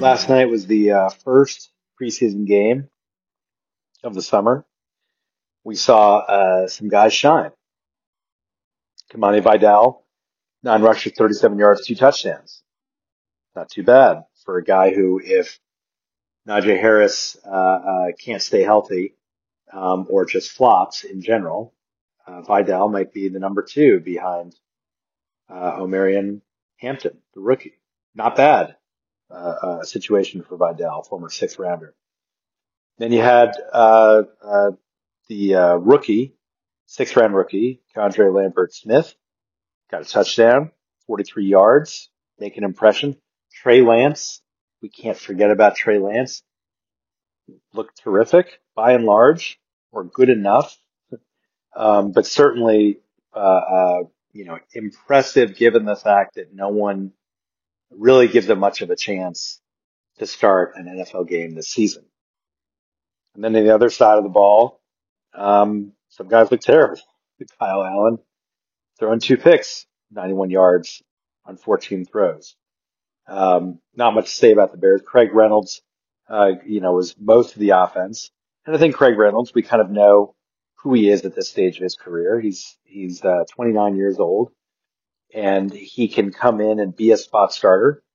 Last night was the first preseason game of the summer. We saw some guys shine. Kamani Vidal, 9 rushes, 37 yards, 2 touchdowns. Not too bad for a guy who, if Najee Harris can't stay healthy or just flops in general, Vidal might be the number two behind Omarion Hampton, the rookie. Not bad situation for Vidal, former sixth rounder. Then you had the rookie, sixth round rookie, Condre Lambert Smith, got a touchdown, 43 yards, make an impression. Trey Lance, we can't forget about Trey Lance, looked terrific by and large, or good enough, but certainly, impressive given the fact that no one really gives him much of a chance to start an NFL game this season. And then on the other side of the ball, some guys look terrible. Kyle Allen throwing 2 picks, 91 yards on 14 throws. Not much to say about the Bears. Craig Reynolds, was most of the offense. And I think Craig Reynolds, we kind of know who he is at this stage of his career. He's 29 years old, and he can come in and be a spot starter,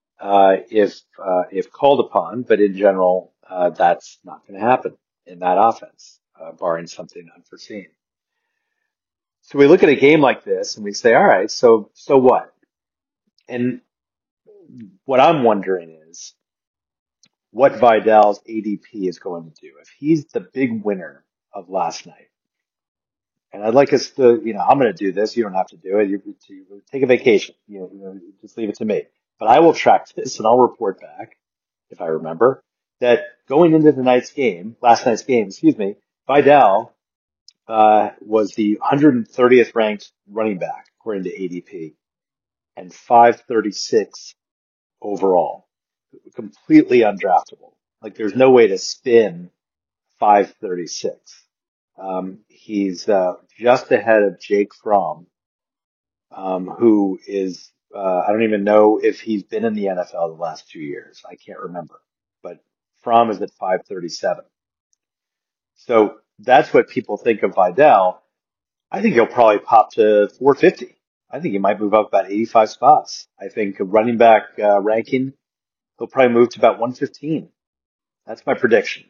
if called upon. But in general, that's not going to happen in that offense, barring something unforeseen. So we look at a game like this and we say, all right, so what? And what I'm wondering is what Vidal's ADP is going to do. If he's the big winner of last night, and I'd like us to, I'm going to do this. You don't have to do it. You take a vacation. Just leave it to me. But I will track this and I'll report back, if I remember, that going into last night's game, Vidal was the 130th ranked running back according to ADP and 536 overall. Completely undraftable. Like there's no way to spin 536. He's just ahead of Jake Fromm, who is I don't even know if he's been in the NFL the last 2 years. I can't remember, but Fromm is at 537. So that's what people think of Vidal. I think he'll probably pop to 450. I think he might move up about 85 spots. I think a running back ranking, he'll probably move to about 115. That's my prediction.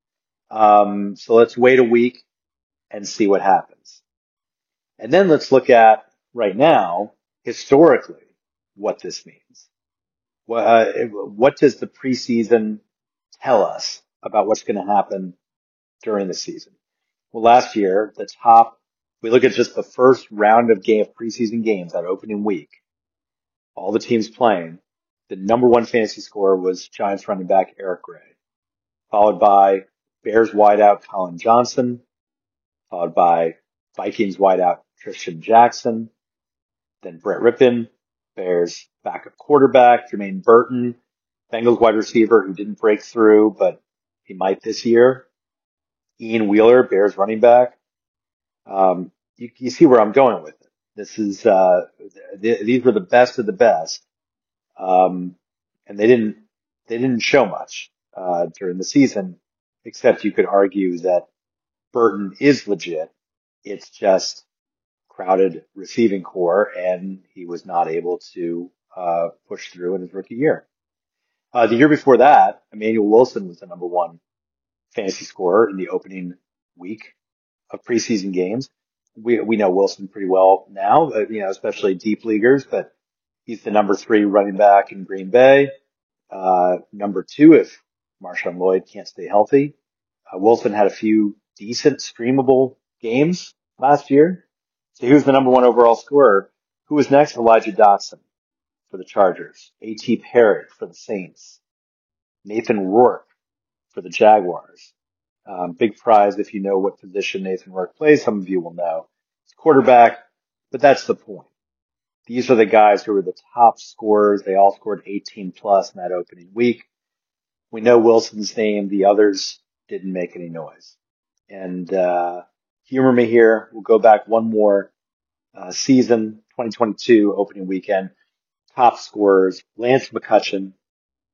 So let's wait a week and see what happens. And then let's look at right now, historically, what this means. What does the preseason tell us about what's going to happen during the season? Well, last year, we look at just the first round of preseason games, that opening week, all the teams playing, the number one fantasy scorer was Giants running back Eric Gray, followed by Bears wideout Colin Johnson, followed by Vikings wideout Christian Jackson, then Brett Rippon, Bears backup quarterback Jermaine Burton, Bengals wide receiver who didn't break through, but he might this year, Ian Wheeler, Bears running back. You see where I'm going with it. This is, these were the best of the best. And they didn't show much, during the season, except you could argue that Burton is legit. It's just crowded receiving core and he was not able to, push through in his rookie year. The year before that, Emmanuel Wilson was the number one fantasy scorer in the opening week of preseason games. We know Wilson pretty well now, especially deep leaguers, but he's the number 3 running back in Green Bay. Number 2 if Marshawn Lloyd can't stay healthy. Wilson had a few decent streamable games last year. So he was the number 1 overall scorer. Who was next? Elijah Dotson for the Chargers. A.T. Parrott for the Saints. Nathan Rourke for the Jaguars. Big prize if you know what position Nathan Rourke plays. Some of you will know. It's quarterback, but that's the point. These are the guys who were the top scorers. They all scored 18 plus in that opening week. We know Wilson's name. The others didn't make any noise. And humor me here. We'll go back one more season, 2022 opening weekend. Top scorers: Lance McCutcheon,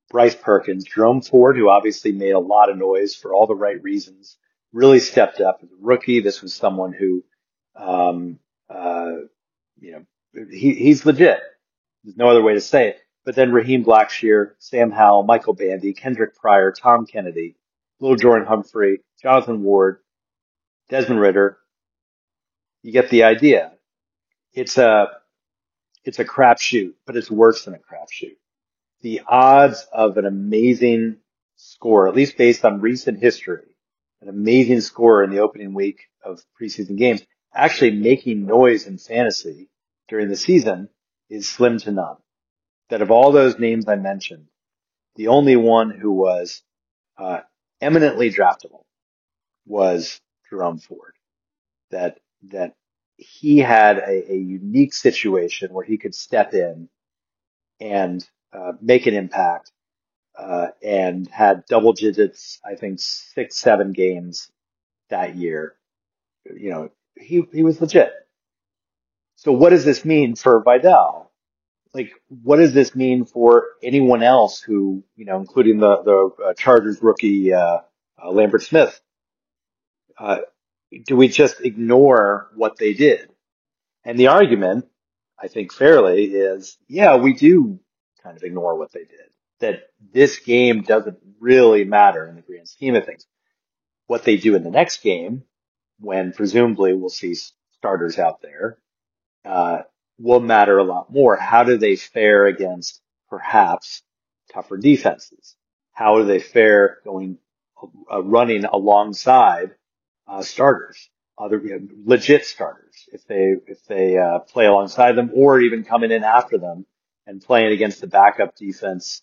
Bryce Perkins, Jerome Ford, who obviously made a lot of noise for all the right reasons, really stepped up as a rookie. This was someone who, um, uh, you know, he's legit. There's no other way to say it. But then Raheem Blackshear, Sam Howell, Michael Bandy, Kendrick Pryor, Tom Kennedy, Little Jordan Humphrey, Jonathan Ward, Desmond Ritter. You get the idea. It's a crapshoot, but it's worse than a crapshoot. The odds of an amazing score, at least based on recent history, an amazing score in the opening week of preseason games, actually making noise in fantasy during the season is slim to none. That of all those names I mentioned, the only one who was eminently draftable was Jerome Ford. That he had a unique situation where he could step in and make an impact, and had double digits, I think 6, 7 games that year. You know, he was legit. So what does this mean for Vidal? Like, what does this mean for anyone else who, you know, including the Chargers rookie, Lambert Smith? Do we just ignore what they did? And the argument, I think fairly, is, yeah, we do kind of ignore what they did. That this game doesn't really matter in the grand scheme of things. What they do in the next game, when presumably we'll see starters out there, will matter a lot more. How do they fare against perhaps tougher defenses? How do they fare running alongside starters, other legit starters, if they play alongside them, or even coming in after them and playing against the backup defense,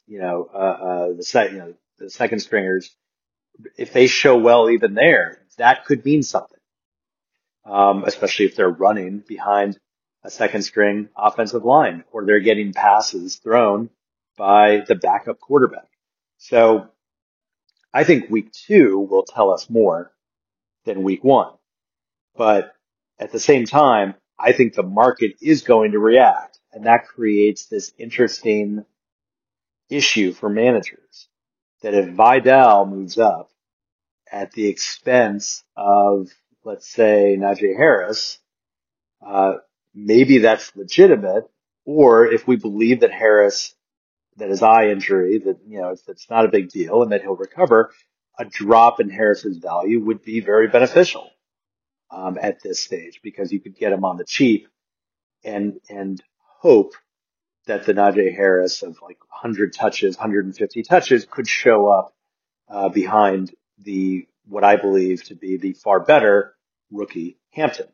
the second stringers? If they show well even there, that could mean something, especially if they're running behind a second string offensive line or they're getting passes thrown by the backup quarterback. So I think week 2 will tell us more than week 1. But at the same time, I think the market is going to react, and that creates this interesting issue for managers that if Vidal moves up at the expense of, let's say, Najee Harris, maybe that's legitimate. Or if we believe that Harris, that his eye injury, that, you know, it's not a big deal and that he'll recover, a drop in Harris's value would be very beneficial at this stage, because you could get him on the cheap and hope that the Najee Harris of like 100 touches, 150 touches could show up behind what I believe to be the far better rookie Hampton.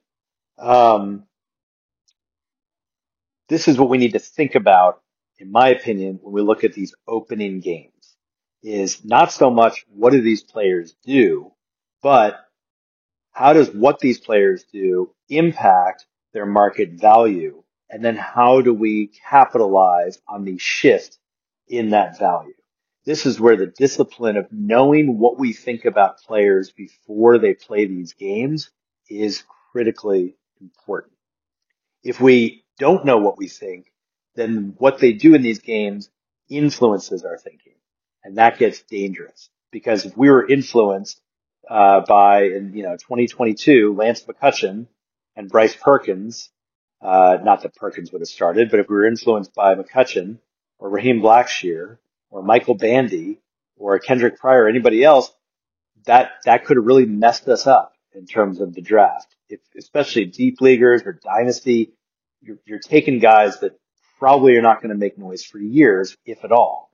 This is what we need to think about, in my opinion, when we look at these opening games, is not so much what do these players do, but how does what these players do impact their market value? And then how do we capitalize on the shift in that value? This is where the discipline of knowing what we think about players before they play these games is critically important. If we don't know what we think, then what they do in these games influences our thinking. And that gets dangerous, because if we were influenced by, in 2022, Lance McCutcheon and Bryce Perkins, not that Perkins would have started, but if we were influenced by McCutcheon or Raheem Blackshear or Michael Bandy or Kendrick Pryor or anybody else, that could have really messed us up in terms of the draft. Especially deep leaguers or dynasty, you're taking guys that probably are not going to make noise for years, if at all.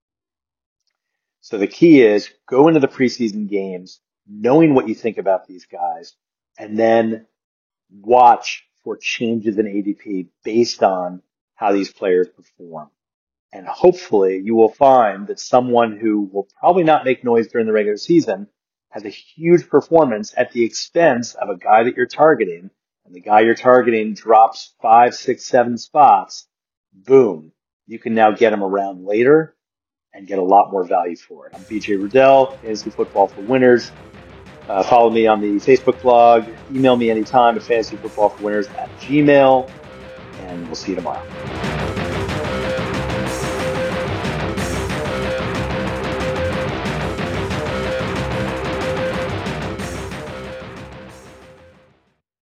So the key is go into the preseason games knowing what you think about these guys, and then watch for changes in ADP based on how these players perform. And hopefully you will find that someone who will probably not make noise during the regular season has a huge performance at the expense of a guy that you're targeting, and the guy you're targeting drops 5, 6, 7 spots. Boom. You can now get him around later and get a lot more value for it. I'm BJ Rudell, Fantasy Football for Winners. Follow me on the Facebook blog. Email me anytime at fantasyfootballforwinners@gmail.com, and we'll see you tomorrow.